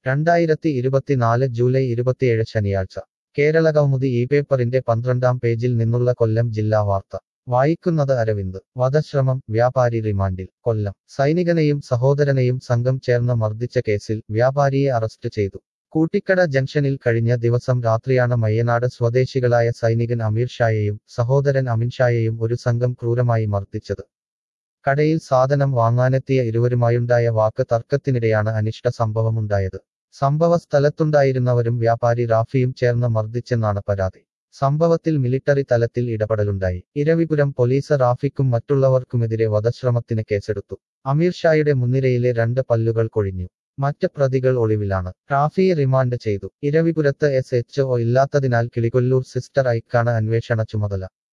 2024 July 27 ശനിയാഴ്ച കേരള കൗമുദി ഈ പേപ്പറിന്റെ 12-ാം പേജിൽ നിന്നുള്ള കൊല്ലം ജില്ലാ വാർത്ത വായിക്കുന്നത് അരവിന്ദ് വധശ്രമം വ്യാപാരി റിമാൻഡിൽ കൊല്ലം സൈനികനെയും സഹോദരനെയും സംഘം ചേർന്ന് മർദ്ദിച്ച കേസിൽ വ്യാപാരിയെ അറസ്റ്റ് ചെയ്തു കൂട്ടിക്കട ജംഗ്ഷനിൽ കഴിഞ്ഞ ദിവസം രാത്രിയാണ് മയ്യനാട് സ്വദേശികളായ സൈനികൻ അമീർ ഷായെയും സഹോദരൻ അമിൻ ഷായെയും ഒരു സംഘം ക്രൂരമായി മർദ്ദിച്ചത് കടയിൽ സാധനം വാങ്ങാനെത്തിയ ഇരുവരുമായുണ്ടായ വാക്ക് തർക്കത്തിനിടെയാണ് അനിഷ്ട സംഭവമുണ്ടായത് സംഭവ സ്ഥലത്തുണ്ടായിരുന്നവരും വ്യാപാരി റാഫിയും ചേർന്ന് മർദ്ദിച്ചെന്നാണ് പരാതി സംഭവത്തിൽ മിലിട്ടറി തലത്തിൽ ഇടപെടലുണ്ടായി ഇരവിപുരം പോലീസ് റാഫിക്കും മറ്റുള്ളവർക്കുമെതിരെ വധശ്രമത്തിന് കേസെടുത്തു അമീർ ഷായുടെ മുൻനിരയിലെ 2 പല്ലുകൾ കൊഴിഞ്ഞു മറ്റ് പ്രതികൾ ഒളിവിലാണ് റാഫിയെ റിമാൻഡ് ചെയ്തു ഇരവിപുരത്ത് SHO ഇല്ലാത്തതിനാൽ കിളികൊല്ലൂർ സിസ്റ്റർ ഐക്കാണ് അന്വേഷണ ചുമതല